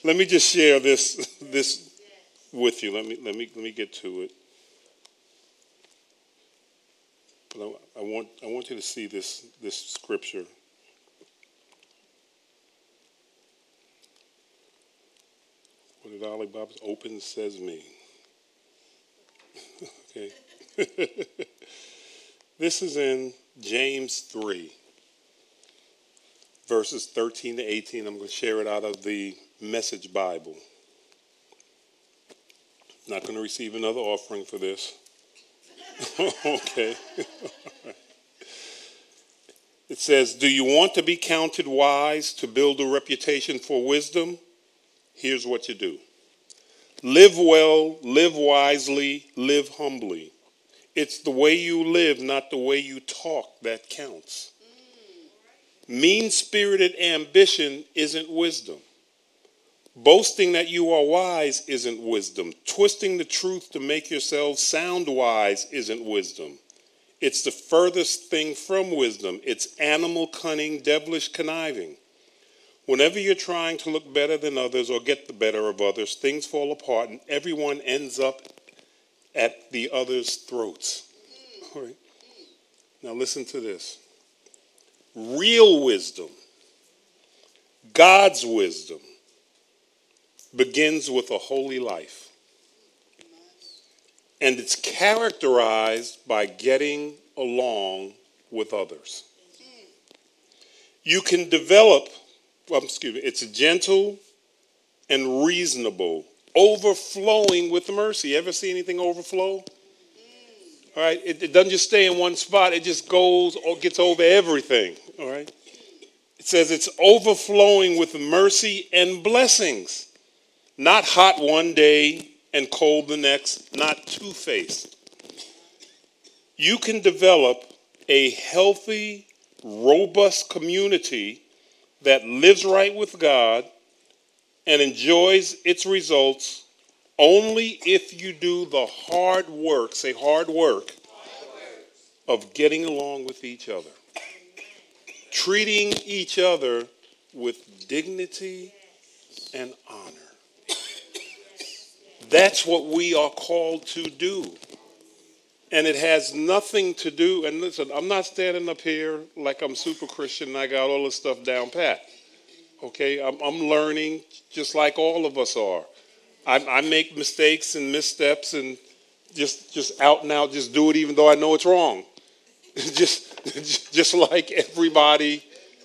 Let me just share this with you. Let me get to it. But I want you to see this scripture. What did Ali Baba open says me? Okay. This is in James 3, verses 13 to 18. I'm going to share it out of the Message Bible. Not going to receive another offering for this. Okay. It says, do you want to be counted wise to build a reputation for wisdom? Here's what you do. Live well, live wisely, live humbly. It's the way you live, not the way you talk, that counts. Mean-spirited ambition isn't wisdom. Boasting that you are wise isn't wisdom. Twisting the truth to make yourself sound wise isn't wisdom. It's the furthest thing from wisdom. It's animal cunning, devilish conniving. Whenever you're trying to look better than others or get the better of others, things fall apart and everyone ends up at the other's throats. All right. Now listen to this. Real wisdom, God's wisdom, begins with a holy life. And it's characterized by getting along with others. You can develop, it's gentle and reasonable, overflowing with mercy. Ever see anything overflow? All right, it doesn't just stay in one spot. It just goes or gets over everything. All right. It says it's overflowing with mercy and blessings. Not hot one day and cold the next. Not two-faced. You can develop a healthy, robust community that lives right with God and enjoys its results only if you do the hard work, say hard work, of getting along with each other. Treating each other with dignity and honor. That's what we are called to do. And it has nothing to do, and listen, I'm not standing up here like I'm super Christian and I got all this stuff down pat. Okay, I'm learning just like all of us are. I make mistakes and missteps and just out and out just do it even though I know it's wrong. just like everybody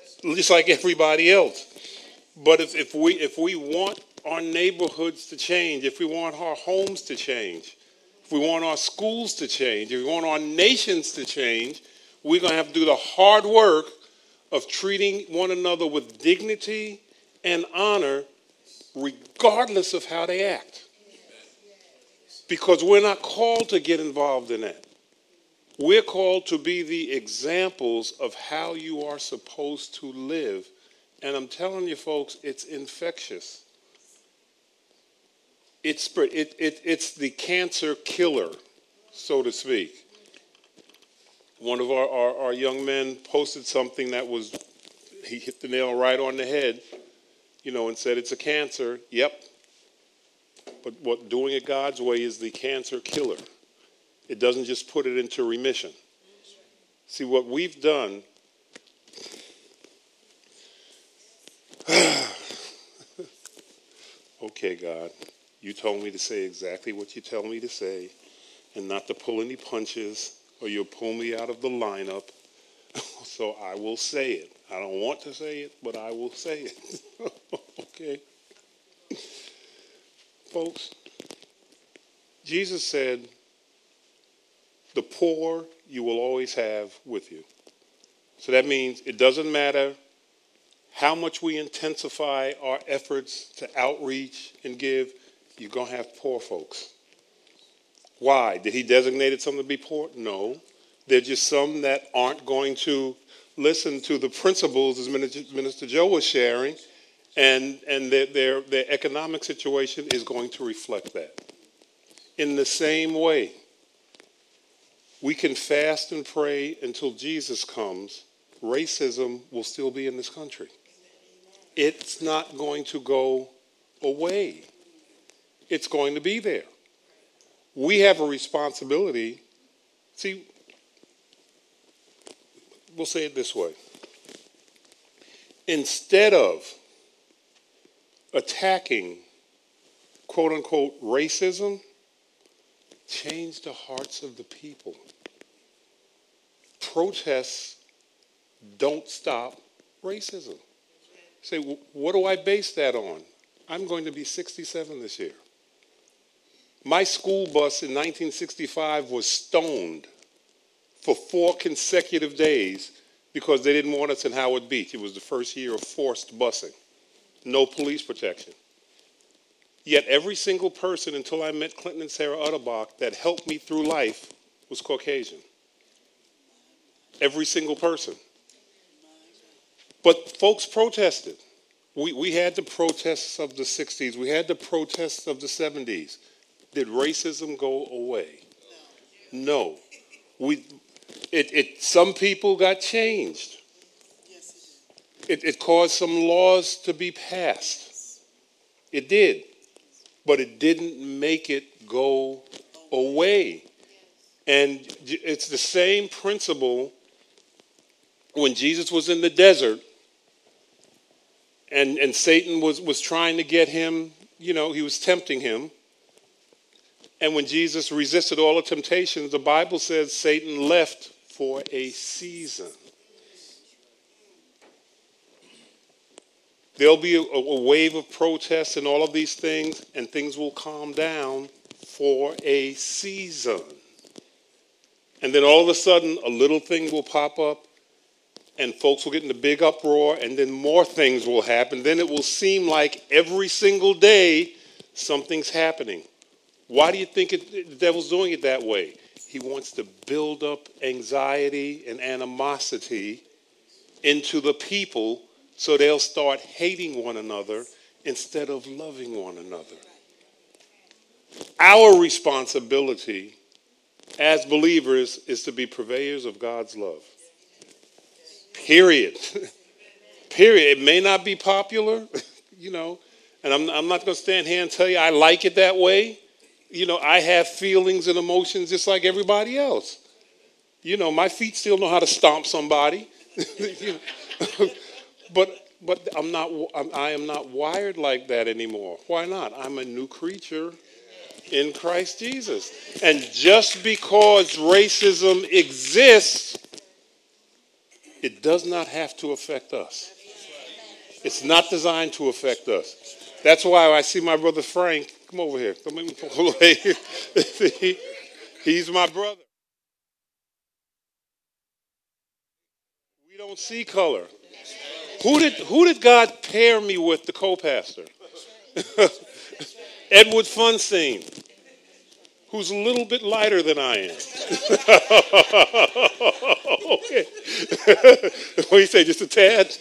else. But if we want our neighborhoods to change, if we want our homes to change, if we want our schools to change, if we want our nations to change, we're going to have to do the hard work of treating one another with dignity and honor regardless of how they act. Because we're not called to get involved in that. We're called to be the examples of how you are supposed to live. And I'm telling you, folks, it's infectious. It's the cancer killer, so to speak. One of our young men posted something that he hit the nail right on the head, and said it's a cancer. Yep. But what doing it God's way is the cancer killer. It doesn't just put it into remission. See, what we've done, okay, God, you told me to say exactly what you tell me to say and not to pull any punches or you'll pull me out of the lineup. So I will say it. I don't want to say it, but I will say it. Okay? Folks, Jesus said, the poor you will always have with you. So that means it doesn't matter how much we intensify our efforts to outreach and give, you're going to have poor folks. Why? Did he designate some to be poor? No. They're just some that aren't going to listen to the principles as Minister Joe was sharing, and their economic situation is going to reflect that. In the same way, we can fast and pray until Jesus comes. Racism will still be in this country. It's not going to go away. It's going to be there. We have a responsibility. See, we'll say it this way. Instead of attacking, quote unquote, racism, change the hearts of the people. Protests don't stop racism. Say, what do I base that on? I'm going to be 67 this year. My school bus in 1965 was stoned for 4 consecutive days because they didn't want us in Howard Beach. It was the first year of forced busing. No police protection. Yet every single person until I met Clinton and Sarah Utterbach that helped me through life was Caucasian. Every single person. But folks protested. We had the protests of the 60s. We had the protests of the 70s. Did racism go away? No. Some people got changed. It caused some laws to be passed. It did. But it didn't make it go away. And it's the same principle when Jesus was in the desert and Satan was trying to get him, he was tempting him. And when Jesus resisted all the temptations, the Bible says Satan left for a season. There'll be a wave of protests and all of these things, and things will calm down for a season. And then all of a sudden, a little thing will pop up, and folks will get in a big uproar, and then more things will happen. Then it will seem like every single day something's happening. Why do you think the devil's doing it that way? He wants to build up anxiety and animosity into the people so they'll start hating one another instead of loving one another. Our responsibility as believers is to be purveyors of God's love. Period. Period. It may not be popular, and I'm not going to stand here and tell you I like it that way. I have feelings and emotions just like everybody else. My feet still know how to stomp somebody. But I am not wired like that anymore. Why not? I'm a new creature in Christ Jesus. And just because racism exists, it does not have to affect us. It's not designed to affect us. That's why I see my brother Frank. Come over here. Don't make me pull away. He's my brother. We don't see color. Who did God pair me with, the co-pastor? Edward Funstein, who's a little bit lighter than I am. Okay. What do you say, just a tad?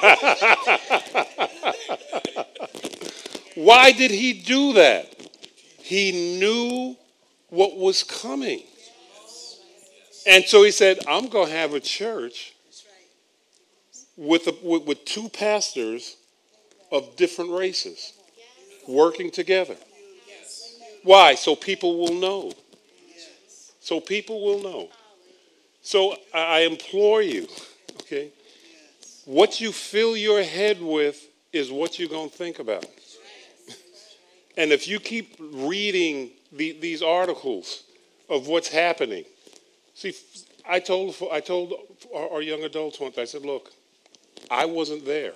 Why did he do that? He knew what was coming. And so he said, I'm going to have a church with 2 pastors of different races working together. Why? So people will know. So people will know. So I implore you, okay, what you fill your head with is what you're going to think about. And if you keep reading these articles of what's happening, see, I told our young adults once, I said, look, I wasn't there.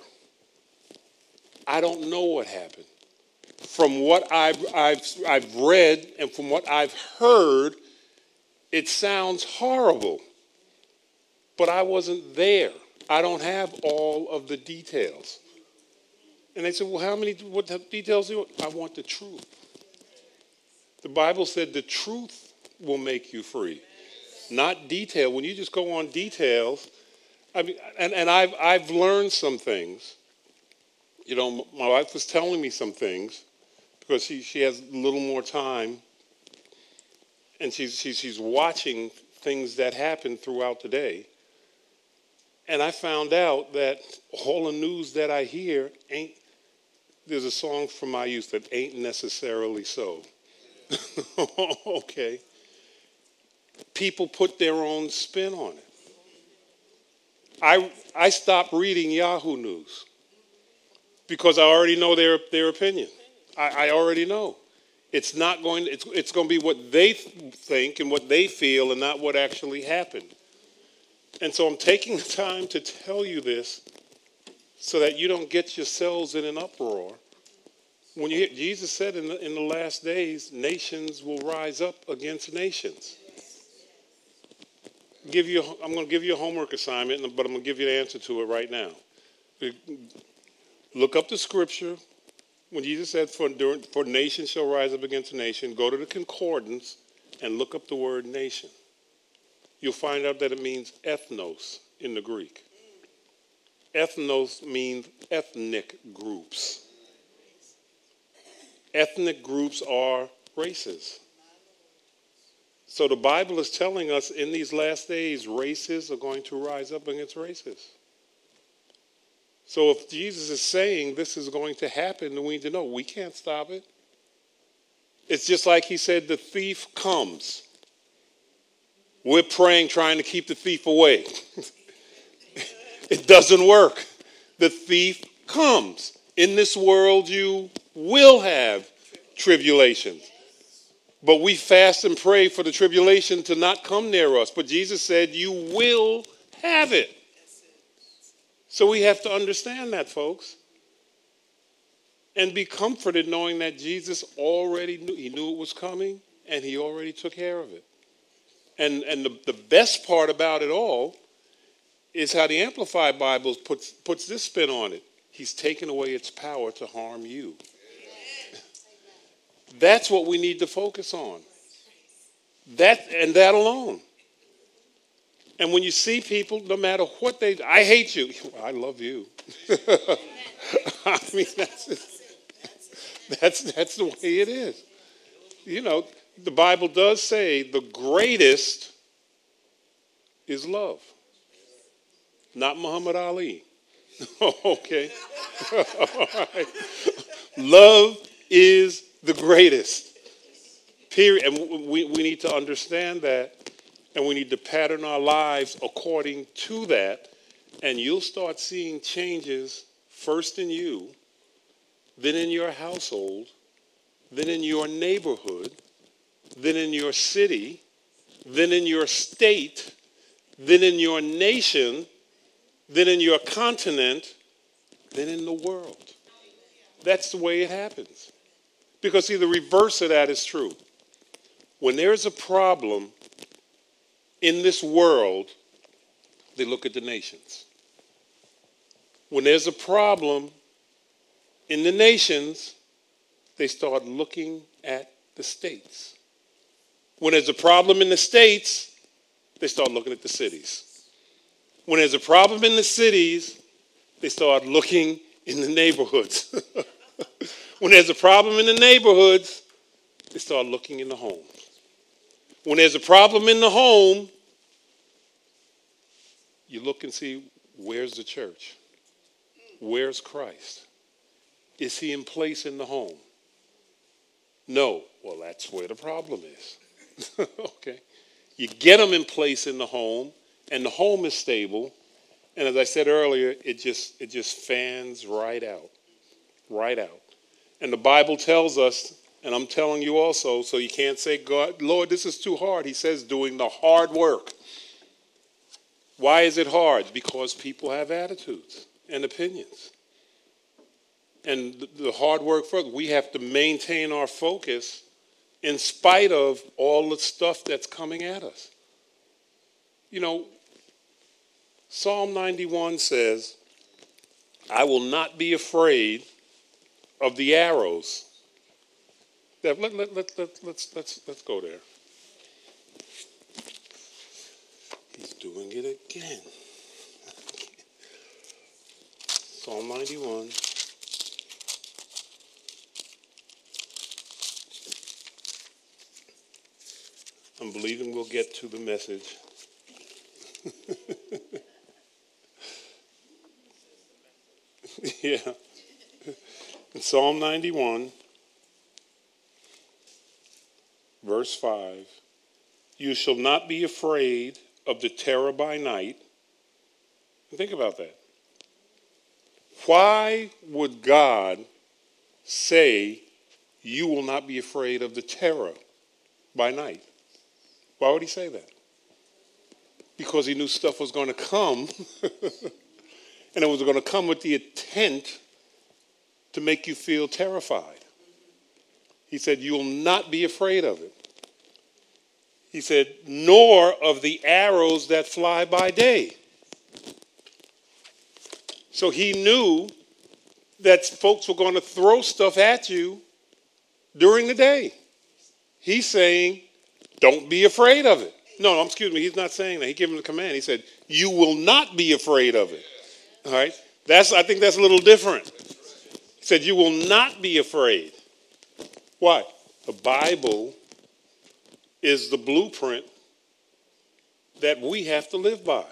I don't know what happened. From what I've read and from what I've heard, it sounds horrible. But I wasn't there. I don't have all of the details. And they said, well, what details do you want? I want the truth. The Bible said the truth will make you free, not detail. When you just go on details, I mean, and I've learned some things. My wife was telling me some things because she has a little more time, and she's watching things that happen throughout the day. And I found out that all the news that I hear there's a song from my youth that ain't necessarily so. Okay. People put their own spin on it. I stopped reading Yahoo News because I already know their opinion. I already know. It's not going. It's going to be what they think and what they feel, and not what actually happened. And so I'm taking the time to tell you this so that you don't get yourselves in an uproar. When Jesus said in the last days, nations will rise up against nations. I'm going to give you a homework assignment, but I'm going to give you the answer to it right now. Look up the scripture. When Jesus said, for nation shall rise up against a nation, go to the concordance and look up the word nation. You'll find out that it means ethnos in the Greek. Ethnos means ethnic groups. Ethnic groups are races. So the Bible is telling us in these last days, races are going to rise up against races. So if Jesus is saying this is going to happen, then we need to know we can't stop it. It's just like he said, the thief comes. We're praying, trying to keep the thief away. It doesn't work. The thief comes. In this world, you will have tribulations. But we fast and pray for the tribulation to not come near us. But Jesus said, you will have it. So we have to understand that, folks. And be comforted knowing that Jesus already knew. He knew it was coming, and he already took care of it. And the best part about it all is how the Amplified Bible puts this spin on it. He's taken away its power to harm you. That's what we need to focus on. That and that alone. And when you see people, no matter what I hate you. I love you. I mean, that's the way it is. You know, the Bible does say the greatest is love. Not Muhammad Ali. Okay. All right. Love is the greatest. Period. And we need to understand that, and we need to pattern our lives according to that, and you'll start seeing changes first in you, then in your household, then in your neighborhood, then in your city, then in your state, then in your nation, then in your continent, then in the world. That's the way it happens. Because see, the reverse of that is true. When there's a problem in this world, they look at the nations. When there's a problem in the nations, they start looking at the states. When there's a problem in the states, they start looking at the cities. When there's a problem in the cities, they start looking in the neighborhoods. When there's a problem in the neighborhoods, they start looking in the homes. When there's a problem in the home, you look and see, where's the church? Where's Christ? Is he in place in the home? No. Well, that's where the problem is. Okay. You get him in place in the home, and the home is stable. And as I said earlier, it just fans right out. Right out. And the Bible tells us, and I'm telling you also, so you can't say, God, Lord, this is too hard. He says doing the hard work. Why is it hard? Because people have attitudes and opinions. And the hard work for us, we have to maintain our focus in spite of all the stuff that's coming at us. You know, Psalm 91 says, I will not be afraid of the arrows. Let's go there. He's doing it again. Psalm 91. I'm believing we'll get to the message. Yeah. In Psalm 91, verse 5, you shall not be afraid of the terror by night. Think about that. Why would God say you will not be afraid of the terror by night? Why would he say that? Because he knew stuff was going to come, and it was going to come with the intent to make you feel terrified. He said, you will not be afraid of it. He said, nor of the arrows that fly by day. So he knew that folks were going to throw stuff at you during the day. He's saying, don't be afraid of it. No, excuse me, he's not saying that. He gave him the command. He said, you will not be afraid of it. All right? I think that's a little different. He said, you will not be afraid. Why? The Bible is the blueprint that we have to live by.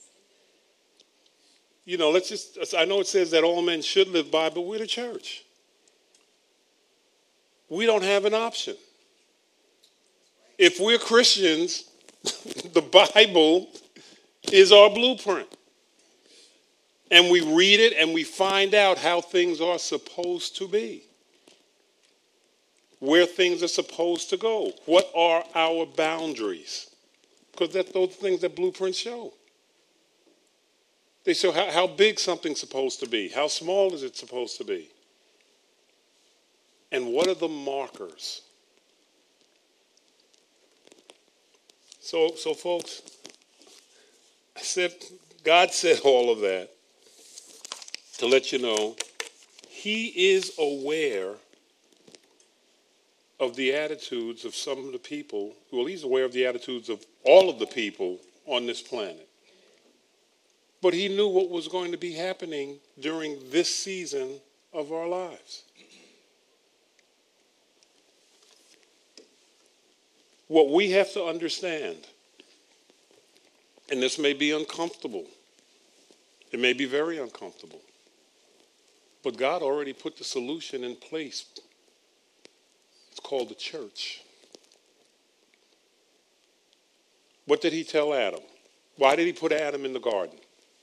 You know, I know it says that all men should live by, but we're the church. We don't have an option. If we're Christians, the Bible is our blueprint. And we read it and we find out how things are supposed to be. Where things are supposed to go. What are our boundaries? Because those things that blueprints show. They show how big something's supposed to be. How small is it supposed to be? And what are the markers? So folks, God said all of that to let you know he is aware of the attitudes of some of the people. Well, he's aware of the attitudes of all of the people on this planet. But he knew what was going to be happening during this season of our lives. What we have to understand, and this may be uncomfortable, it may be very uncomfortable, but God already put the solution in place. It's called the church. What did he tell Adam? Why did he put Adam in the garden?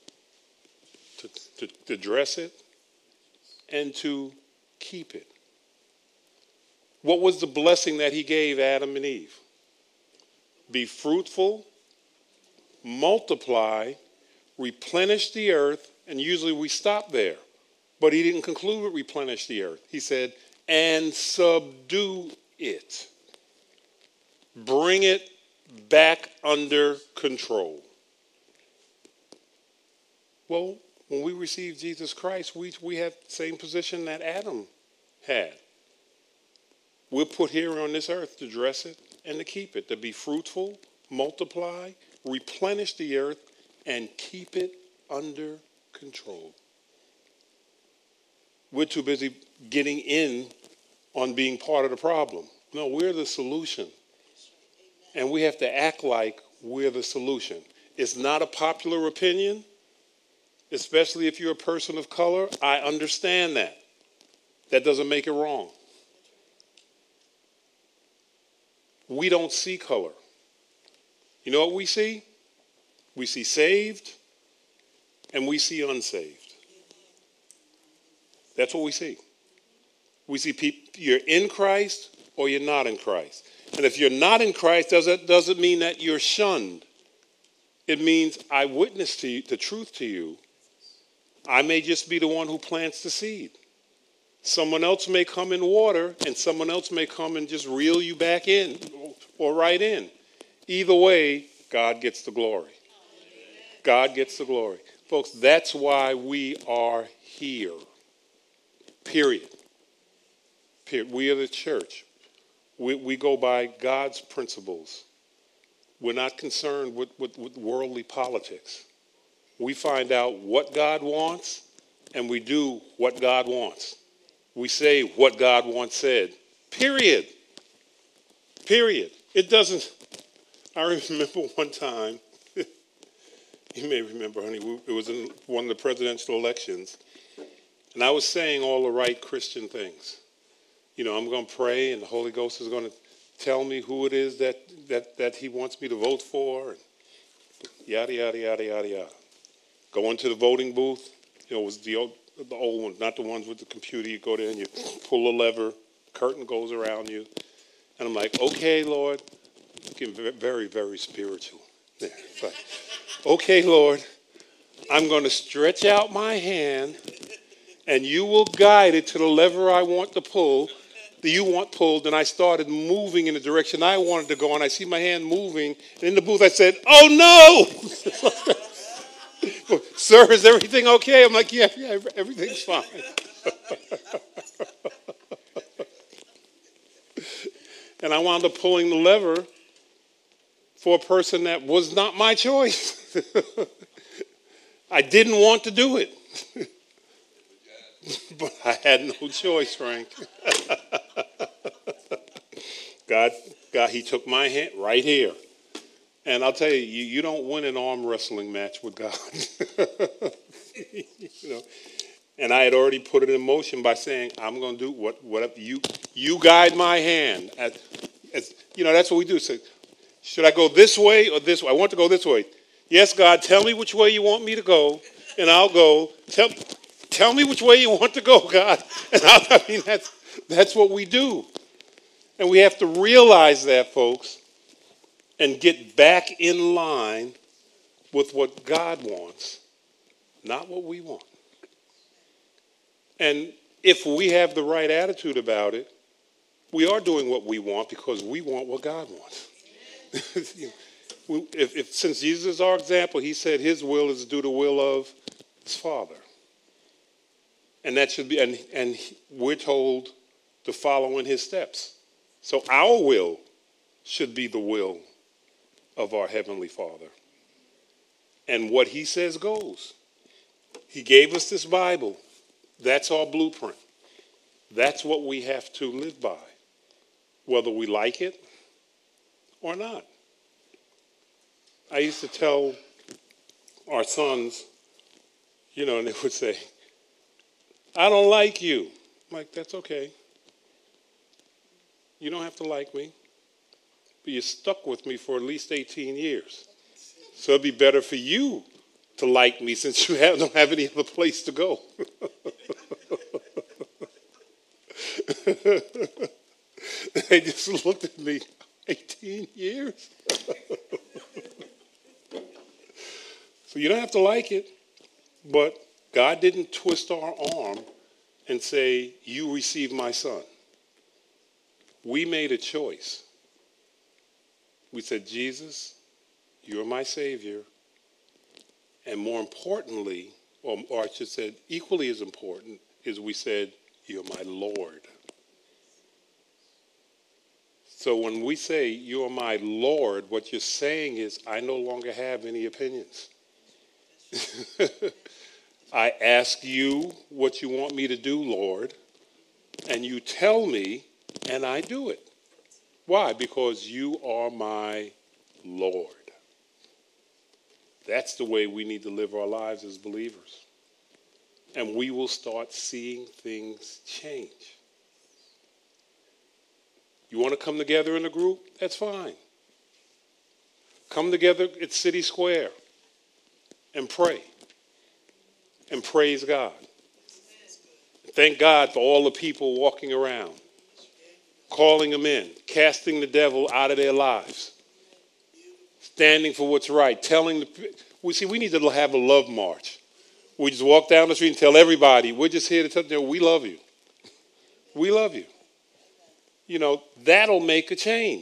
To dress it and to keep it. What was the blessing that he gave Adam and Eve? Be fruitful, multiply, replenish the earth, and usually we stop there. But he didn't conclude with replenish the earth. He said, and subdue it. Bring it back under control. Well, when we receive Jesus Christ, we have the same position that Adam had. We're put here on this earth to dress it and to keep it, to be fruitful, multiply, replenish the earth, and keep it under control. We're too busy getting in on being part of the problem. No, we're the solution. And we have to act like we're the solution. It's not a popular opinion, especially if you're a person of color. I understand that. That doesn't make it wrong. We don't see color. You know what we see? We see saved and we see unsaved. That's what we see. We see people, you're in Christ or you're not in Christ. And if you're not in Christ, doesn't mean that you're shunned. It means I witness to you, the truth to you. I may just be the one who plants the seed. Someone else may come in water, and someone else may come and just reel you back in or right in. Either way, God gets the glory. God gets the glory. Folks, that's why we are here. Period. We are the church. We go by God's principles. We're not concerned with worldly politics. We find out what God wants, and we do what God wants. We say what God once said. Period. Period. It doesn't. I remember one time, you may remember, honey, it was in one of the presidential elections, And I was saying all the right Christian things. I'm going to pray, and the Holy Ghost is going to tell me who it is that he wants me to vote for, and yada, yada, yada, yada, yada. Go into the voting booth. It was the old ones, not the ones with the computer. You go there and you pull a lever, curtain goes around you. And I'm like, okay, Lord, getting very, very spiritual. There. It's like, okay, Lord, I'm going to stretch out my hand, and you will guide it to the lever I want to pull, that you want pulled. And I started moving in the direction I wanted to go, and I see my hand moving. And in the booth, I said, oh, no! Sir, is everything okay? I'm like, yeah, everything's fine. And I wound up pulling the lever for a person that was not my choice. I didn't want to do it. But I had no choice, Frank. God, he took my hand right here. And I'll tell you, you don't win an arm wrestling match with God. And I had already put it in motion by saying, I'm going to do whatever you guide my hand. That's what we do. So, should I go this way or this way? I want to go this way. Yes, God, tell me which way you want me to go, and I'll go. Tell me which way you want to go, God. And that's what we do. And we have to realize that, folks, and get back in line with what God wants, not what we want. And if we have the right attitude about it, we are doing what we want because we want what God wants. Since Jesus is our example, he said his will is to do the will of his Father. And that should be, and we're told to follow in his steps. So our will should be the will of our Heavenly Father. And what he says goes. He gave us this Bible. That's our blueprint. That's what we have to live by, whether we like it or not. I used to tell our sons, and they would say, I don't like you. I'm like, that's okay. You don't have to like me. But you stuck with me for at least 18 years. So it'd be better for you to like me since you don't have any other place to go. They just looked at me, 18 years? So you don't have to like it, but God didn't twist our arm and say, you receive my son. We made a choice. We said, Jesus, you're my Savior. And more importantly, or I should say equally as important, is we said, you're my Lord. So when we say, you're my Lord, what you're saying is, I no longer have any opinions. I ask you what you want me to do, Lord, and you tell me, and I do it. Why? Because you are my Lord. That's the way we need to live our lives as believers. And we will start seeing things change. You want to come together in a group? That's fine. Come together at City Square and pray. And praise God. Thank God for all the people walking around, calling them in, casting the devil out of their lives, standing for what's right, we need to have a love march. We just walk down the street and tell everybody, we're just here to tell them, we love you. We love you. That'll make a change.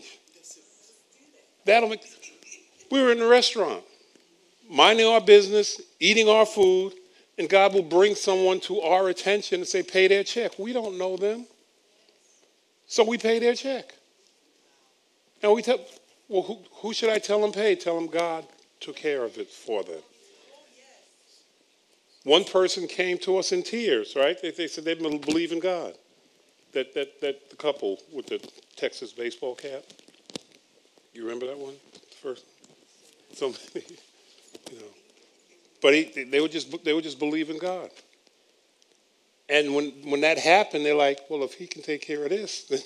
We were in a restaurant, minding our business, eating our food, and God will bring someone to our attention and say, pay their check. We don't know them. So we pay their check. And we tell, well, who should I tell them pay? Tell them God took care of it for them. One person came to us in tears, right? They said they believe in God. That the couple with the Texas baseball cap. You remember that one? First, But they would just believe in God. And when that happened, they're like, well, if he can take care of this, then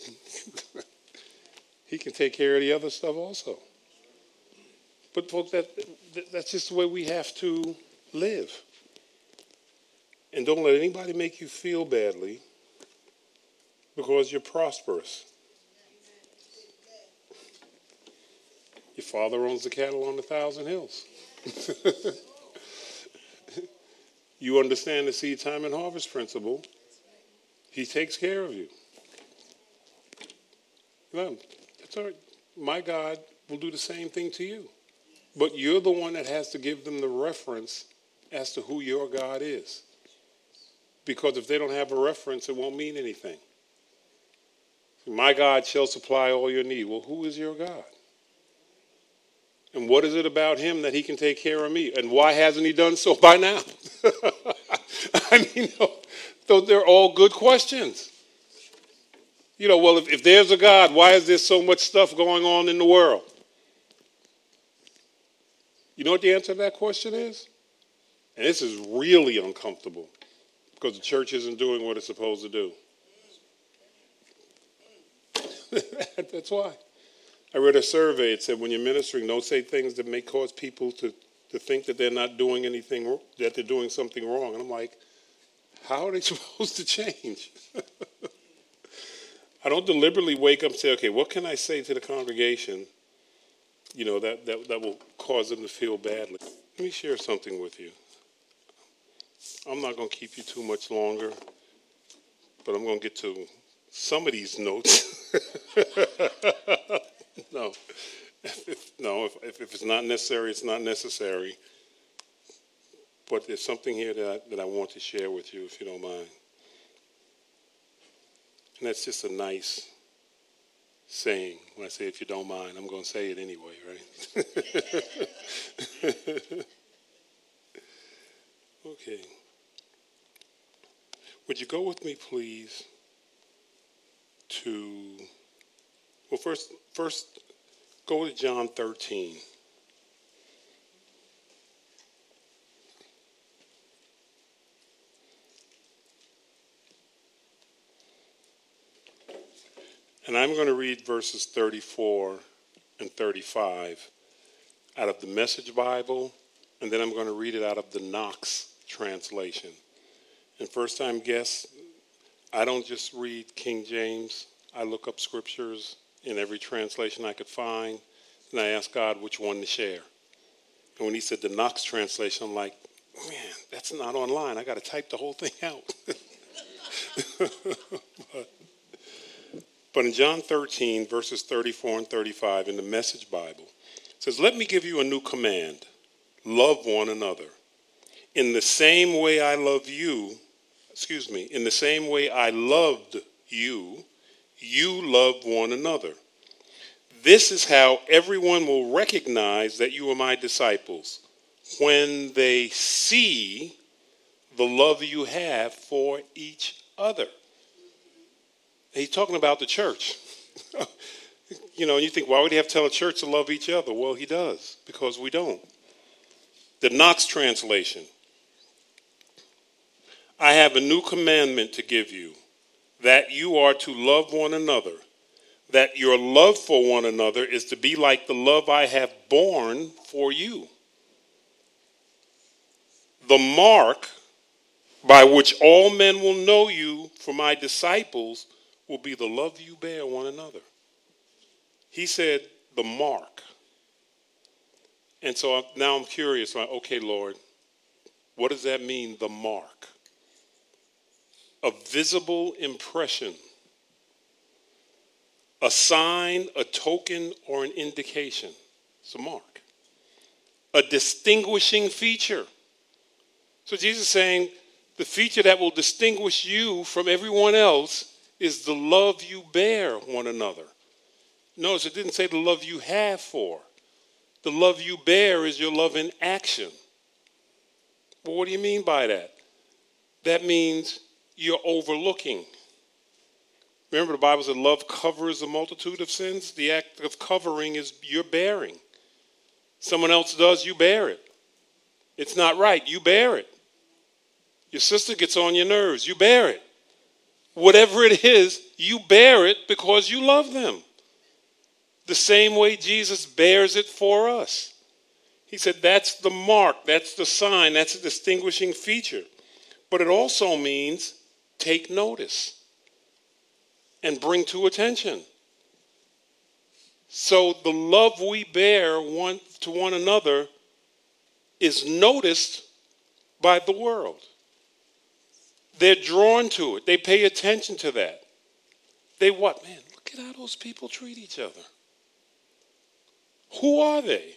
he can take care of the other stuff also. But folks, that's just the way we have to live. And don't let anybody make you feel badly because you're prosperous. Your father owns the cattle on 1,000 hills. You understand the seed time and harvest principle. He takes care of you. No, that's all right. My God will do the same thing to you. But you're the one that has to give them the reference as to who your God is. Because if they don't have a reference, it won't mean anything. My God shall supply all your need. Well, who is your God? And what is it about him that he can take care of me? And why hasn't he done so by now? I mean, they're all good questions. Well, if there's a God, why is there so much stuff going on in the world? You know what the answer to that question is? And this is really uncomfortable because the church isn't doing what it's supposed to do. That's why. I read a survey. It said when you're ministering, don't say things that may cause people to think that they're not doing anything, that they're doing something wrong. And I'm like, how are they supposed to change? I don't deliberately wake up and say, okay, what can I say to the congregation, that will cause them to feel badly. Let me share something with you. I'm not going to keep you too much longer, but I'm going to get to some of these notes. No. If it's not necessary, it's not necessary. But there's something here that I want to share with you, if you don't mind. And that's just a nice saying. When I say if you don't mind, I'm going to say it anyway, right? Okay. Would you go with me, please, first go to John 13. And I'm going to read verses 34 and 35 out of the Message Bible, and then I'm going to read it out of the Knox translation. And first-time guests, I don't just read King James. I look up scriptures in every translation I could find, and I ask God which one to share. And when he said the Knox translation, I'm like, man, that's not online. I got to type the whole thing out. But in John 13, verses 34 and 35 in the Message Bible, it says, let me give you a new command. Love one another. In the same way I loved you, you love one another. This is how everyone will recognize that you are my disciples, when they see the love you have for each other. He's talking about the church. And you think, why would he have to tell a church to love each other? Well, he does, because we don't. The Knox translation. I have a new commandment to give you, that you are to love one another, that your love for one another is to be like the love I have borne for you. The mark by which all men will know you for my disciples will be the love you bear one another. He said the mark. And so now I'm curious, okay, Lord, what does that mean, the mark? A visible impression, a sign, a token, or an indication. It's a mark. A distinguishing feature. So Jesus is saying the feature that will distinguish you from everyone else is the love you bear one another. Notice it didn't say the love you have for. The love you bear is your love in action. Well, what do you mean by that? That means you're overlooking. Remember the Bible said love covers a multitude of sins? The act of covering is you're bearing. Someone else does, you bear it. It's not right, you bear it. Your sister gets on your nerves. You bear it. Whatever it is, you bear it because you love them. The same way Jesus bears it for us. He said that's the mark, that's the sign, that's a distinguishing feature. But it also means take notice and bring to attention. So the love we bear one to one another is noticed by the world. They're drawn to it. They pay attention to that. They what? Man, look at how those people treat each other. Who are they?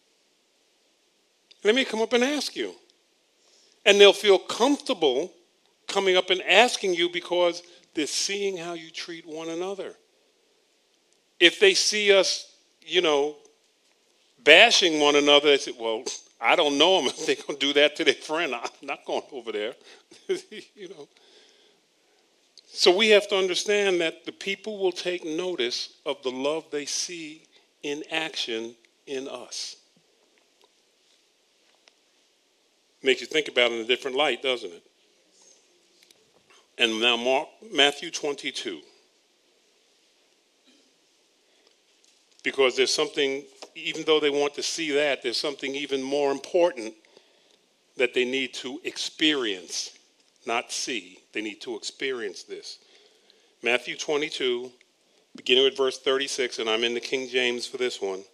Let me come up and ask you. And they'll feel comfortable coming up and asking you because they're seeing how you treat one another. If they see us, bashing one another, they say, well, I don't know them. If they're going to do that to their friend, I'm not going over there. So we have to understand that the people will take notice of the love they see in action in us. Makes you think about it in a different light, doesn't it? And now Matthew 22. Because there's something, even though they want to see that, there's something even more important that they need to experience, not see. They need to experience this. Matthew 22, beginning with verse 36, and I'm in the King James for this one.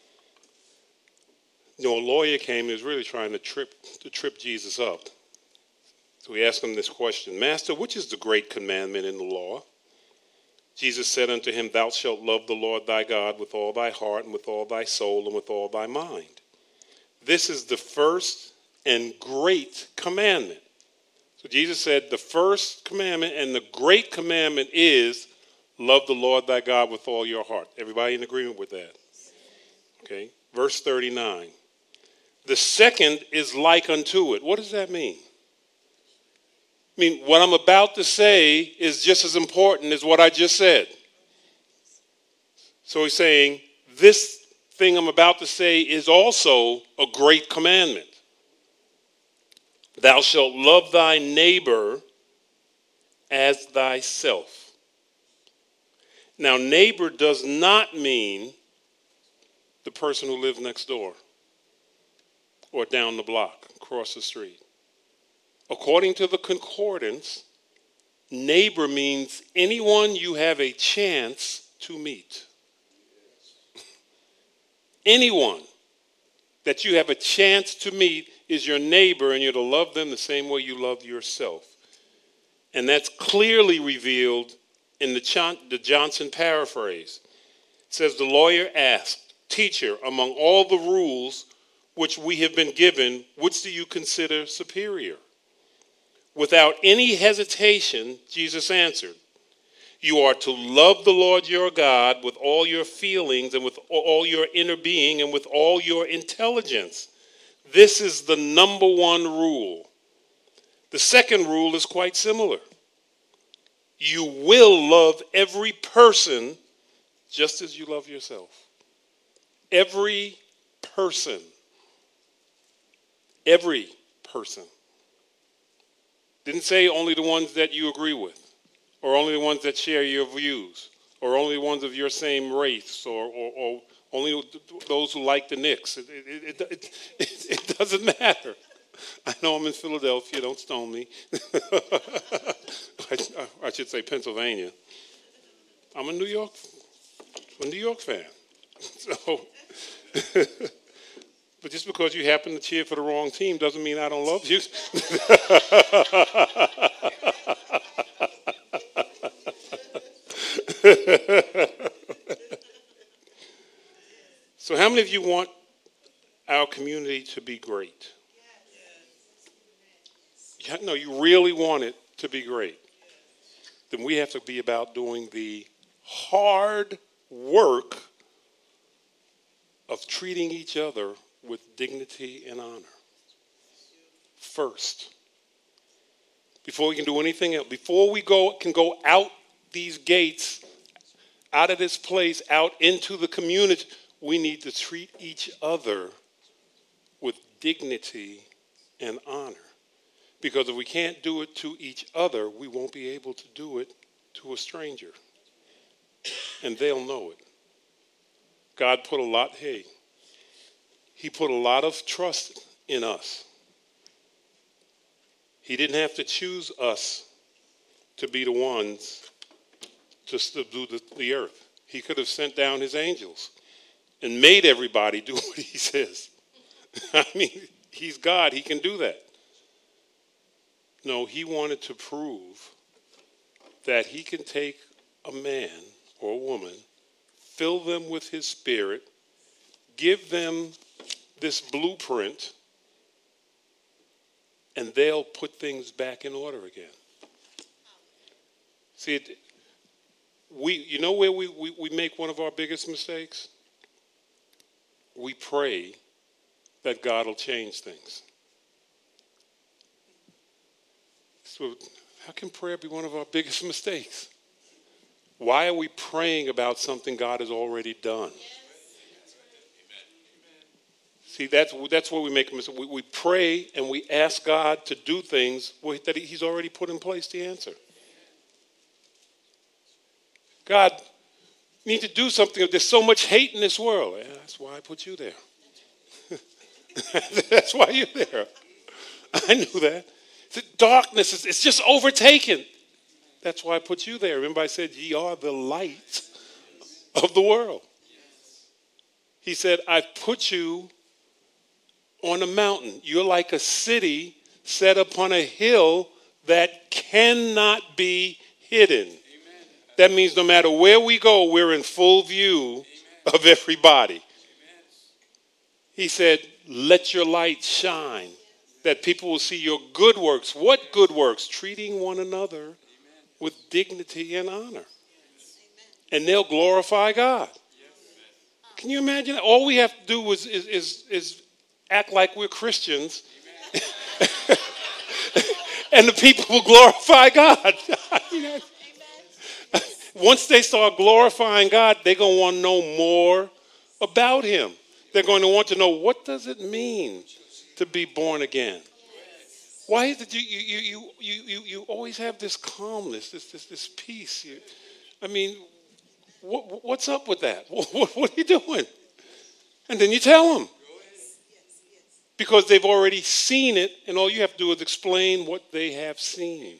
A lawyer came, he was really trying to trip Jesus up. So he asked him this question, Master, which is the great commandment in the law? Jesus said unto him, Thou shalt love the Lord thy God with all thy heart and with all thy soul and with all thy mind. This is the first and great commandment. So Jesus said the first commandment and the great commandment is love the Lord thy God with all your heart. Everybody in agreement with that? Okay. Verse 39. The second is like unto it. What does that mean? I mean, what I'm about to say is just as important as what I just said. So he's saying, this thing I'm about to say is also a great commandment. Thou shalt love thy neighbor as thyself. Now, neighbor does not mean the person who lives next door or down the block, across the street. According to the concordance, neighbor means anyone you have a chance to meet. Anyone that you have a chance to meet is your neighbor, and you're to love them the same way you love yourself. And that's clearly revealed in the Johnson paraphrase. It says, the lawyer asked, Teacher, among all the rules which we have been given, which do you consider superior? Without any hesitation, Jesus answered, You are to love the Lord your God with all your feelings and with all your inner being and with all your intelligence. This is the number one rule. The second rule is quite similar. You will love every person just as you love yourself. Every person. Every person. Didn't say only the ones that you agree with, or only the ones that share your views, or only the ones of your same race, or only those who like the Knicks. It doesn't matter. I know I'm in Philadelphia. Don't stone me. I should say Pennsylvania. I'm a New York fan. So, but just because you happen to cheer for the wrong team doesn't mean I don't love you. So how many of you want our community to be great? No, you really want it to be great. Then we have to be about doing the hard work of treating each other with dignity and honor first. Before we can do anything else, before we can go out these gates, out of this place, out into the community, we need to treat each other with dignity and honor. Because if we can't do it to each other, we won't be able to do it to a stranger. And they'll know it. God put he put a lot of trust in us. He didn't have to choose us to be the ones to subdue the earth. He could have sent down his angels and made everybody do what he says. I mean, he's God. He can do that. No, he wanted to prove that he can take a man or a woman, fill them with his spirit, give them this blueprint, and they'll put things back in order again. See, you know where we make one of our biggest mistakes? We pray that God will change things. So how can prayer be one of our biggest mistakes? Why are we praying about something God has already done? See, that's where we make a mistake. We pray and we ask God to do things that he's already put in place the answer. God, you need to do something. There's so much hate in this world. Yeah, that's why I put you there. That's why you're there. I knew that. The darkness, it's just overtaken. That's why I put you there. Remember I said, ye are the light of the world. He said, I put you on a mountain. You're like a city set upon a hill that cannot be hidden. Amen. That means no matter where we go, we're in full view of everybody. Amen. He said, let your light shine, that people will see your good works. What good works? Treating one another with dignity and honor. And they'll glorify God. Can you imagine? All we have to do is act like we're Christians. And the people will glorify God. Once they start glorifying God, they're going to want to know more about him. They're going to want to know, what does it mean to be born again? Why is it you always have this calmness, this peace? What's up with that? What are you doing? And then you tell them. Because they've already seen it, and all you have to do is explain what they have seen.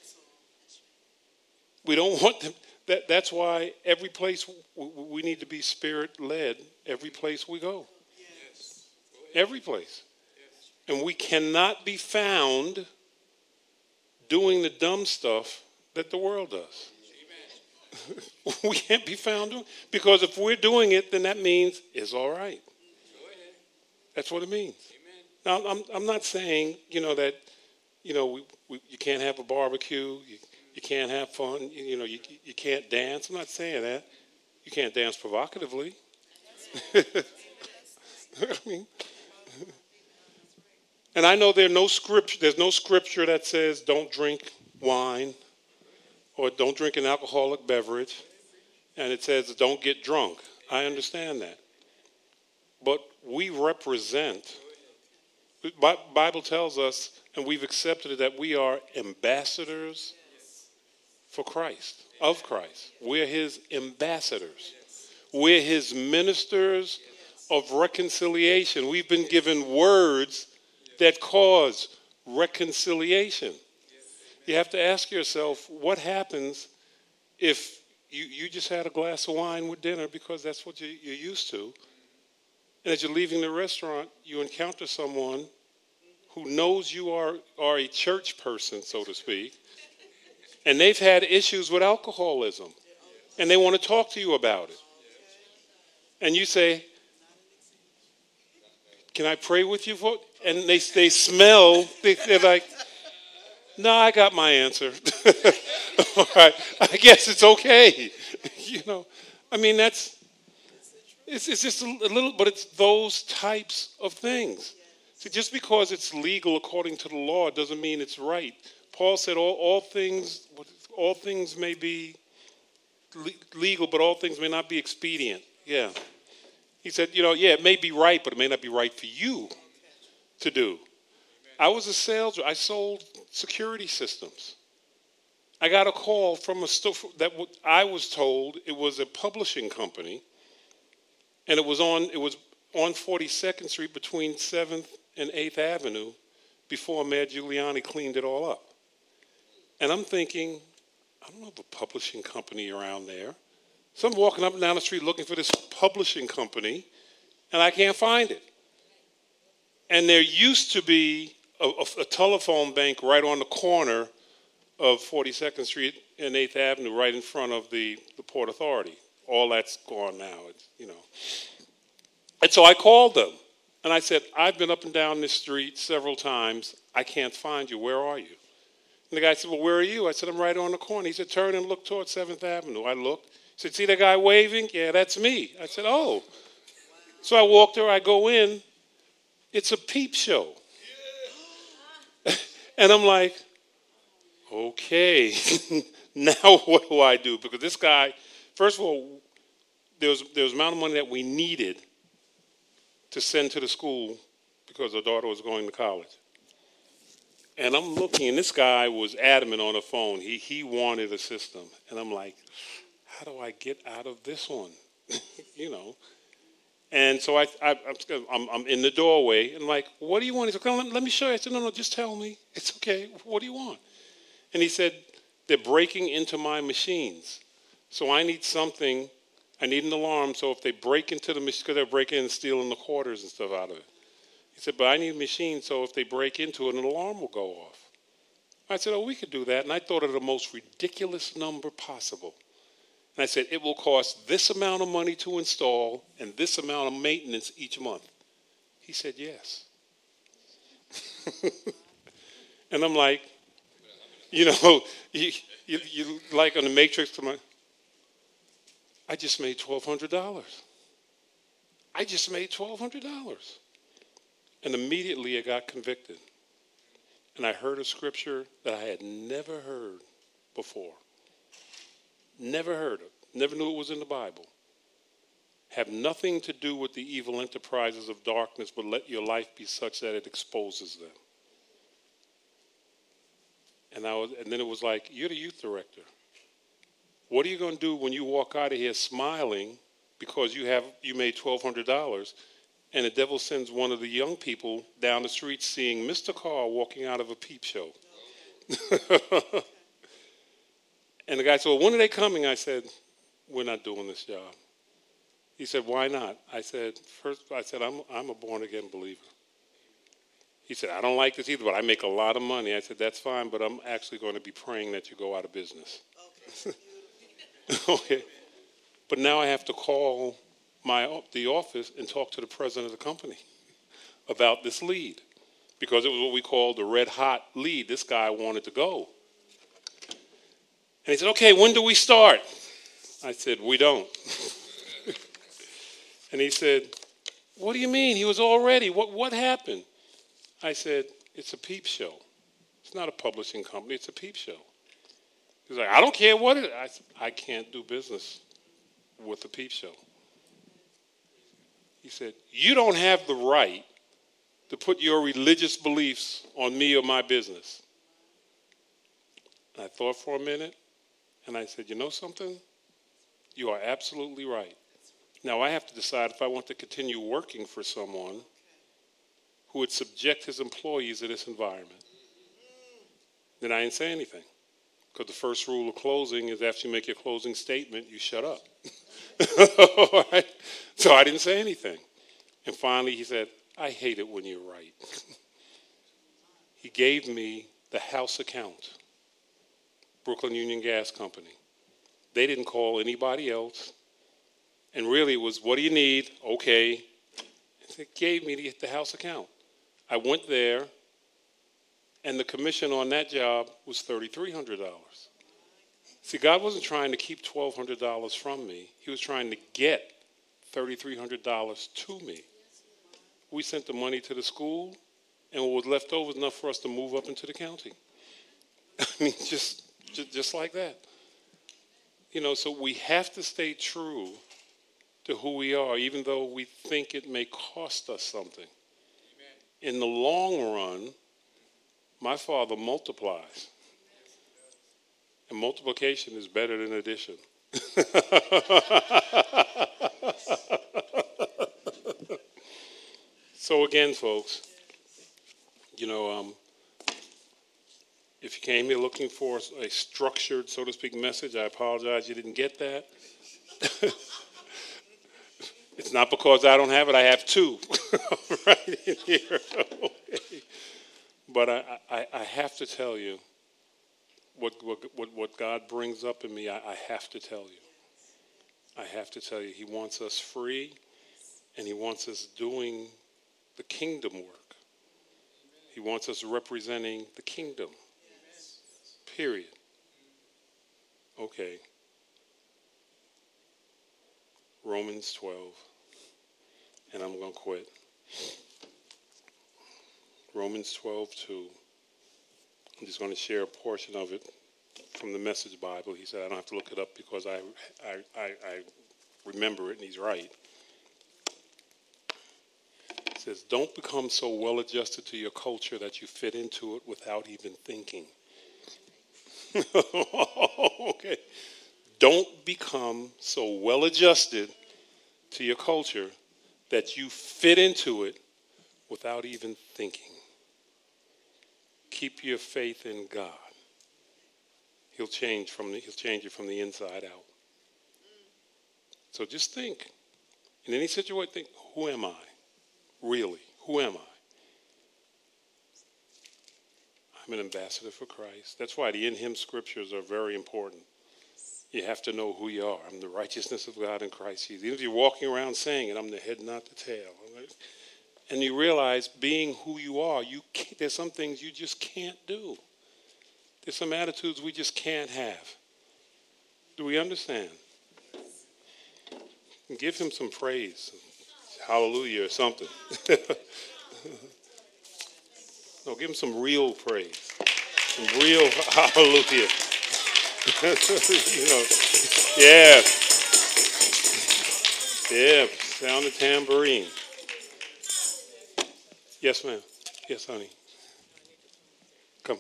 We don't want them. That's why every place we need to be spirit-led, every place we go. Every place. And we cannot be found doing the dumb stuff that the world does. We can't be found doing it. Because if we're doing it, then that means it's all right. That's what it means. Now, I'm not saying, that, you can't have a barbecue, you can't have fun, you can't dance. I'm not saying that. You can't dance provocatively. And I know there's no scripture that says don't drink wine or don't drink an alcoholic beverage, and it says don't get drunk. I understand that. But we represent, the Bible tells us, and we've accepted it, that we are ambassadors for Christ, of Christ. We're his ambassadors. We're his ministers of reconciliation. We've been given words that cause reconciliation. You have to ask yourself, what happens if you just had a glass of wine with dinner because that's what you're used to, and as you're leaving the restaurant, you encounter someone who knows you are a church person, so to speak, and they've had issues with alcoholism, and they want to talk to you about it. And you say, can I pray with you? And they smell, they're like, no, I got my answer. All right, I guess it's okay. It's just a little, but it's those types of things. See, just because it's legal according to the law doesn't mean it's right. Paul said all things may be legal, but all things may not be expedient. Yeah. He said, it may be right, but it may not be right for you to do. I was a sales. I sold security systems. I got a call from a store that I was told it was a publishing company, and it was on 42nd Street between 7th and 8th Avenue before Mayor Giuliani cleaned it all up. And I'm thinking, I don't know of a publishing company around there. So I'm walking up and down the street looking for this publishing company, and I can't find it. And there used to be a telephone bank right on the corner of 42nd Street and 8th Avenue, right in front of the Port Authority. All that's gone now, And so I called them, and I said, I've been up and down this street several times. I can't find you. Where are you? And the guy said, well, where are you? I said, I'm right on the corner. He said, turn and look towards 7th Avenue. I looked. He said, see that guy waving? Yeah, that's me. I said, oh. So I walked there. I go in. It's a peep show. And I'm like, okay, now what do I do? Because this guy, first of all, there was an amount of money that we needed to send to the school because our daughter was going to college. And I'm looking, and this guy was adamant on the phone. He wanted a system. And I'm like, how do I get out of this one? And so I'm in the doorway, and I'm like, what do you want? He said, come, let me show you. I said, no, just tell me. It's okay. What do you want? And he said, they're breaking into my machines. So I need something. I need an alarm, so if they break into the machine, because they're breaking and stealing the quarters and stuff out of it. He said, but I need a machine, so if they break into it, an alarm will go off. I said, oh, we could do that. And I thought of the most ridiculous number possible. And I said, it will cost this amount of money to install and this amount of maintenance each month. He said, yes. And I'm like, you like on the Matrix, I just made $1,200. I just made $1,200. And immediately I got convicted. And I heard a scripture that I had never heard before. Never heard of. Never knew it was in the Bible. Have nothing to do with the evil enterprises of darkness, but let your life be such that it exposes them. And then it was like, you're the youth director. What are you going to do when you walk out of here smiling because you made $1,200, and the devil sends one of the young people down the street seeing Mr. Carr walking out of a peep show? And the guy said, well, when are they coming? I said, we're not doing this job. He said, why not? I said, I'm a born-again believer. He said, I don't like this either, but I make a lot of money. I said, that's fine, but I'm actually going to be praying that you go out of business. Okay. Okay. But now I have to call the office and talk to the president of the company about this lead, because it was what we called the red hot lead. This guy wanted to go. And he said, okay, when do we start? I said, we don't. And he said, what do you mean? He was all ready. What happened? I said, it's a peep show. It's not a publishing company. It's a peep show. He's like, I don't care what it is. I said, I can't do business with a peep show. He said, you don't have the right to put your religious beliefs on me or my business. And I thought for a minute, and I said, you know something? You are absolutely right. Now I have to decide if I want to continue working for someone who would subject his employees to this environment. Then I didn't say anything, because the first rule of closing is after you make your closing statement, you shut up. All right? So I didn't say anything. And finally he said, I hate it when you're right. He gave me the house account, Brooklyn Union Gas Company. They didn't call anybody else. And really it was, what do you need? Okay. And they gave me the house account. I went there, and the commission on that job was $3,300. See, God wasn't trying to keep $1,200 from me. He was trying to get $3,300 to me. We sent the money to the school, and what was left over was enough for us to move up into the county. I mean, just like that. So we have to stay true to who we are, even though we think it may cost us something. Amen. In the long run, My Father multiplies. And multiplication is better than addition. So again, folks, if you came here looking for a structured, so to speak, message, I apologize you didn't get that. It's not because I don't have it. I have two right in here. Okay. But I have to tell you what God brings up in me. I have to tell you. I have to tell you. He wants us free, and he wants us doing the kingdom work. He wants us representing the kingdom. Period. Okay. Romans 12. And I'm going to quit. Romans 12:2. I'm just going to share a portion of it from the Message Bible. He said I don't have to look it up because I remember it, and he's right. It says, don't become so well adjusted to your culture that you fit into it without even thinking. Okay. Don't become so well adjusted to your culture that you fit into it without even thinking. Keep your faith in God. He'll change you from the inside out. So just think. In any situation, think, who am I? Really, who am I? I'm an ambassador for Christ. That's why the in him scriptures are very important. You have to know who you are. I'm the righteousness of God in Christ Jesus. Even if you're walking around saying it, I'm the head, not the tail. And you realize being who you are, there's some things you just can't do. There's some attitudes we just can't have. Do we understand? Give him some praise. Hallelujah or something. No, give him some real praise. Some real hallelujah. Yeah. Yeah, sound the tambourine. Yes, ma'am. Yes, honey. Come.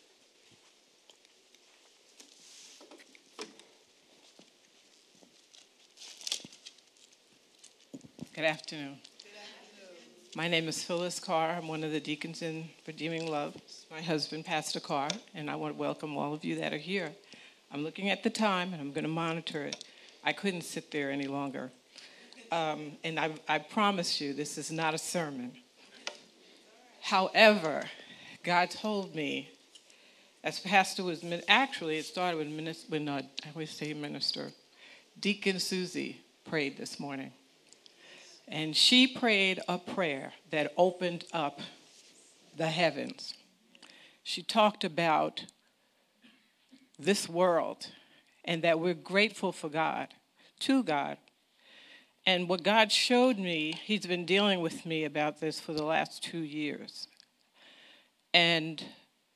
Good afternoon. My name is Phyllis Carr. I'm one of the deacons in Redeeming Love. My husband, Pastor Carr, and I want to welcome all of you that are here. I'm looking at the time, and I'm going to monitor it. I couldn't sit there any longer. And I promise you, this is not a sermon. However, God told me, as Pastor was, actually it started when I always say minister, Deacon Susie prayed this morning. And she prayed a prayer that opened up the heavens. She talked about this world and that we're grateful for God, to God. And what God showed me, he's been dealing with me about this for the last 2 years. And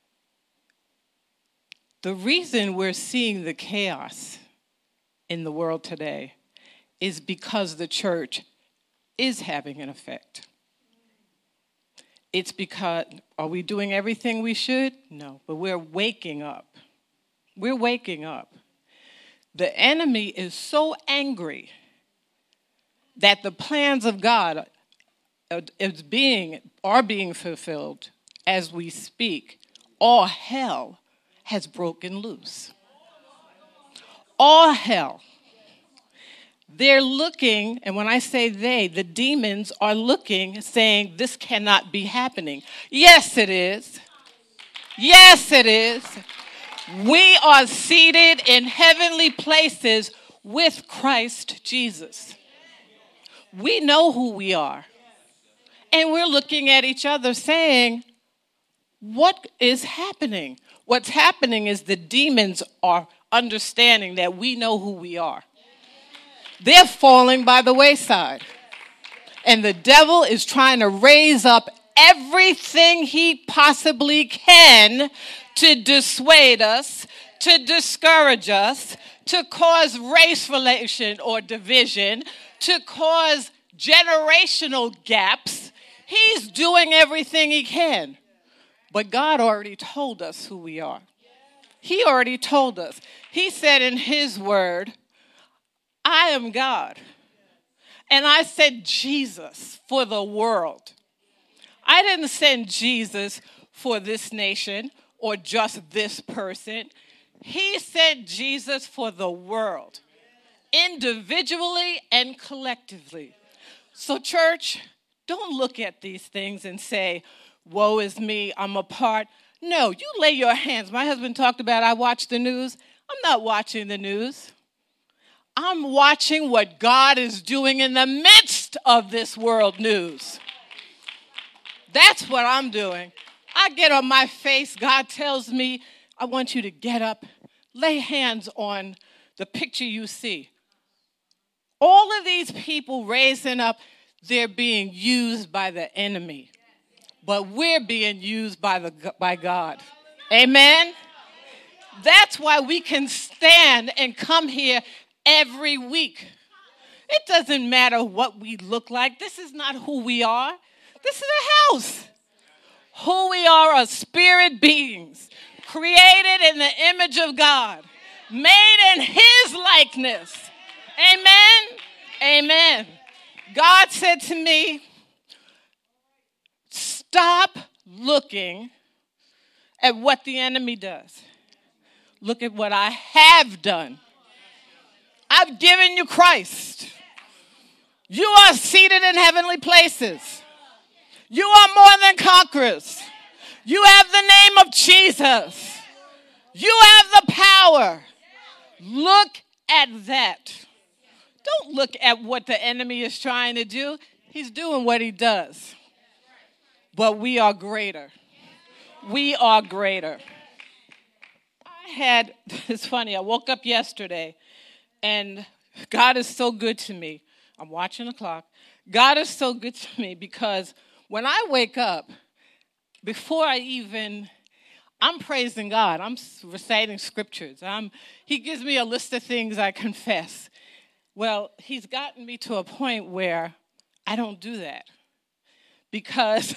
the reason we're seeing the chaos in the world today is because the church is having an effect. It's because, are we doing everything we should? No, but we're waking up. We're waking up. The enemy is so angry that the plans of God are being fulfilled as we speak. All hell has broken loose. All hell. They're looking, and when I say they, the demons are looking, saying, this cannot be happening. Yes, it is. Yes, it is. We are seated in heavenly places with Christ Jesus. We know who we are. And we're looking at each other saying, what is happening? What's happening is the demons are understanding that we know who we are. They're falling by the wayside. And the devil is trying to raise up everything he possibly can to dissuade us, to discourage us, to cause race relation or division, to cause generational gaps. He's doing everything he can. But God already told us who we are. He already told us. He said in his word, I am God. And I sent Jesus for the world. I didn't send Jesus for this nation or just this person. He sent Jesus for the world, individually and collectively. So, church, don't look at these things and say, woe is me, I'm a part. No, you lay your hands. My husband talked about I watch the news. I'm not watching the news. I'm watching what God is doing in the midst of this world news. That's what I'm doing. I get on my face. God tells me, I want you to get up, lay hands on the picture you see. All of these people raising up, they're being used by the enemy. But we're being used by God. Amen? That's why we can stand and come here every week. It doesn't matter what we look like. This is not who we are. This is a house. Who we are spirit beings, created in the image of God, made in his likeness. Amen? Amen. God said to me, stop looking at what the enemy does. Look at what I have done. I've given you Christ. You are seated in heavenly places. You are more than conquerors. You have the name of Jesus. You have the power. Look at that. Don't look at what the enemy is trying to do. He's doing what he does. But we are greater. We are greater. It's funny, I woke up yesterday and God is so good to me. I'm watching the clock. God is so good to me because when I wake up, before I'm praising God. I'm reciting scriptures. He gives me a list of things I confess. Well, he's gotten me to a point where I don't do that because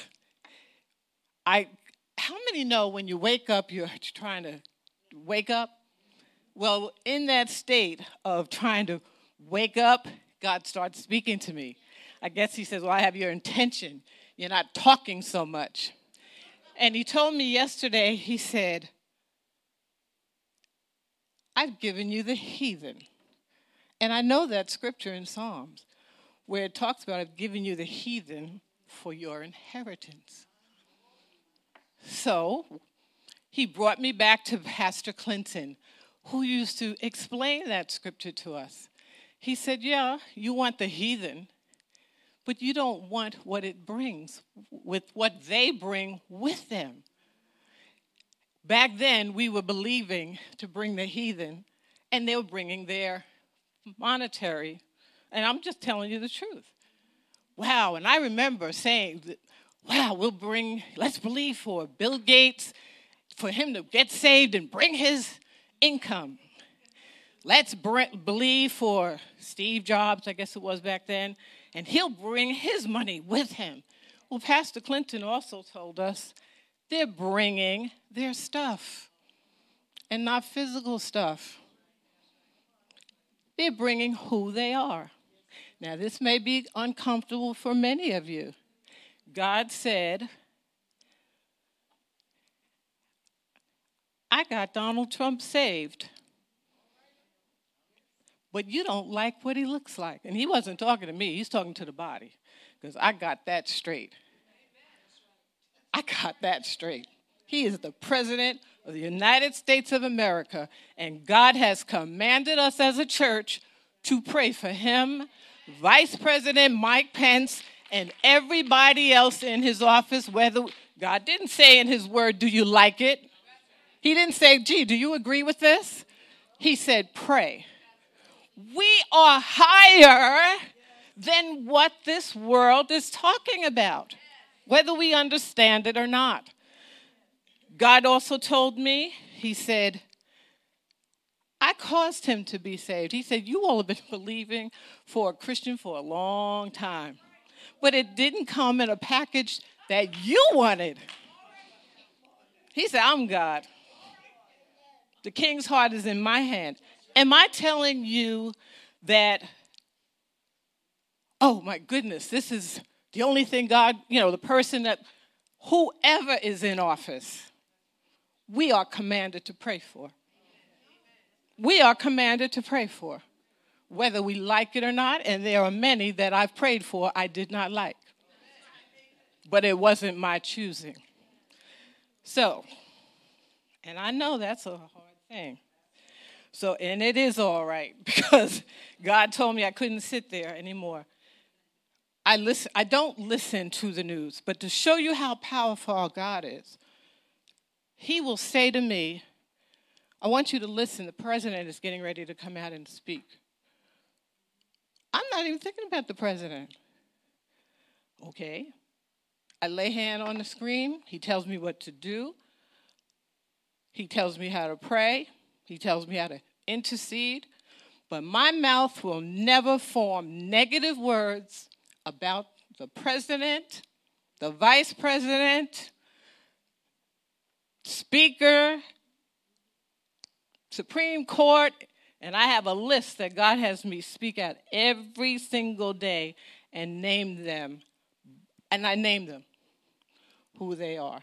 how many know when you wake up, you're trying to wake up? Well, in that state of trying to wake up, God starts speaking to me. I guess he says, well, I have your intention. You're not talking so much. And he told me yesterday, he said, I've given you the heathen. And I know that scripture in Psalms where it talks about I've given you the heathen for your inheritance. So he brought me back to Pastor Clinton, who used to explain that scripture to us. He said, yeah, you want the heathen, but you don't want what it brings, with what they bring with them. Back then, we were believing to bring the heathen, and they were bringing their monetary. And I'm just telling you the truth. Wow, and I remember saying, wow, let's believe for Bill Gates, for him to get saved and bring his income. Let's believe for Steve Jobs, I guess it was back then, and he'll bring his money with him. Well, Pastor Clinton also told us they're bringing their stuff and not physical stuff. They're bringing who they are. Now, this may be uncomfortable for many of you. God said, I got Donald Trump saved. But you don't like what he looks like. And he wasn't talking to me. He's talking to the body. Because I got that straight. I got that straight. He is the president of the United States of America. And God has commanded us as a church to pray for him, Vice President Mike Pence, and everybody else in his office. Whether God didn't say in his word, do you like it? He didn't say, gee, do you agree with this? He said, pray. We are higher than what this world is talking about, whether we understand it or not. God also told me, he said, I caused him to be saved. He said, you all have been believing for a Christian for a long time, but it didn't come in a package that you wanted. He said, I'm God. The king's heart is in my hand. Am I telling you that, oh my goodness, this is the only thing God, the person that, whoever is in office, we are commanded to pray for. We are commanded to pray for, whether we like it or not. And there are many that I've prayed for I did not like. But it wasn't my choosing. So, and I know that's a hard thing. So, and it is all right because God told me I couldn't sit there anymore. I don't listen to the news, but to show you how powerful our God is, he will say to me, I want you to listen. The president is getting ready to come out and speak. I'm not even thinking about the president. Okay. I lay hand on the screen. He tells me what to do. He tells me how to pray. He tells me how to intercede. But my mouth will never form negative words about the president, the vice president, speaker, Supreme Court, and I have a list that God has me speak at every single day and name them. And I name them who they are.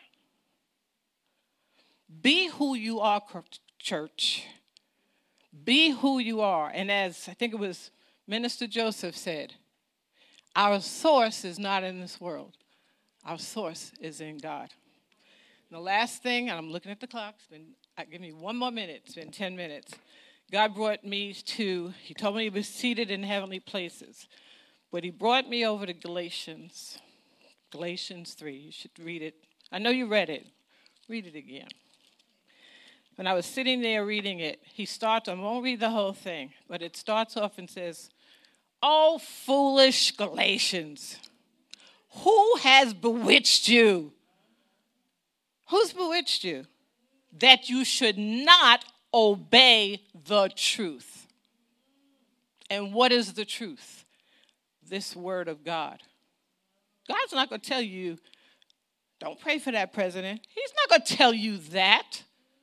Be who you are, church. Be who you are. And as I think it was Minister Joseph said, our source is not in this world. Our source is in God. And the last thing, and I'm looking at the clock, give me one more minute, it's been 10 minutes. God brought me he told me he was seated in heavenly places. But he brought me over to Galatians 3. You should read it. I know you read it. Read it again. When I was sitting there reading it, I won't read the whole thing, but it starts off and says, "Oh, foolish Galatians, who has bewitched you?" Who's bewitched you? That you should not obey the truth. And what is the truth? This word of God. God's not going to tell you, don't pray for that president. He's not going to tell you that.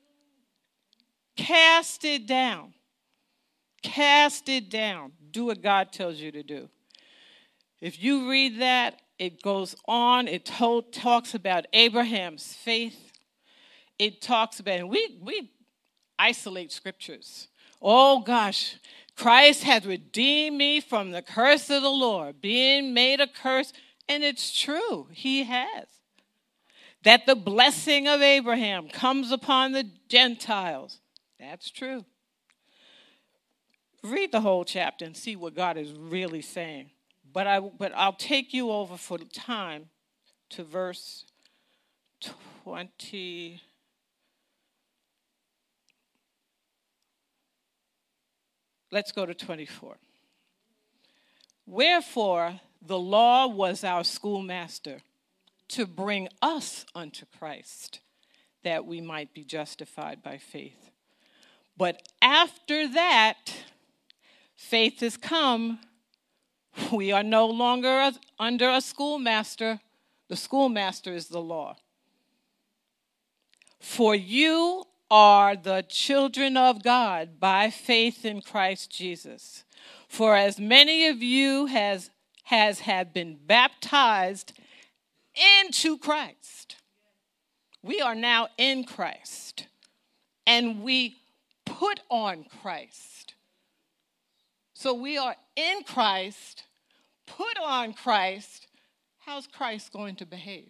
Cast it down. Cast it down. Do what God tells you to do. If you read that, it goes on. It talks about Abraham's faith. It talks about, and we isolate scriptures. Oh gosh, Christ has redeemed me from the curse of the Lord, being made a curse. And it's true, he has. That the blessing of Abraham comes upon the Gentiles. That's true. Read the whole chapter and see what God is really saying. But I'll take you over for time to verse 20. Let's go to 24. Wherefore the law was our schoolmaster to bring us unto Christ, that we might be justified by faith. But after that, faith has come. We are no longer under a schoolmaster. The schoolmaster is the law. For you are the children of God by faith in Christ Jesus. For as many of you as have been baptized into Christ, we are now in Christ, and we put on Christ. So we are in Christ, put on Christ. How's Christ going to behave?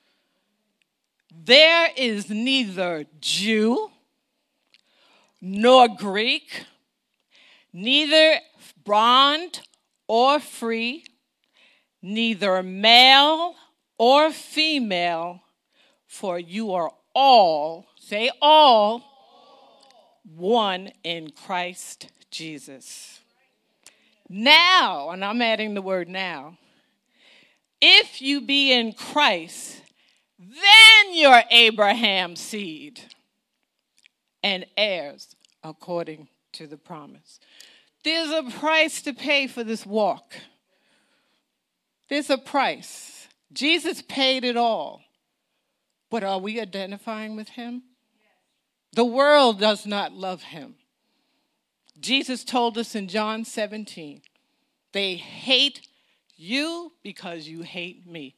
There is neither Jew nor Greek, neither bond or free, neither male or female, for you are all, say all, one in Christ Jesus. Now, and I'm adding the word now, if you be in Christ, then you're Abraham's seed and heirs according to the promise. There's a price to pay for this walk. There's a price. Jesus paid it all. But are we identifying with him? The world does not love him. Jesus told us in John 17, they hate you because you hate me.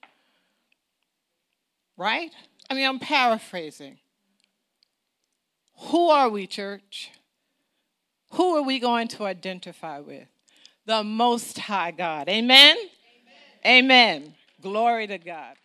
Right? I mean, I'm paraphrasing. Who are we, church? Who are we going to identify with? The Most High God. Amen? Amen. Amen. Glory to God.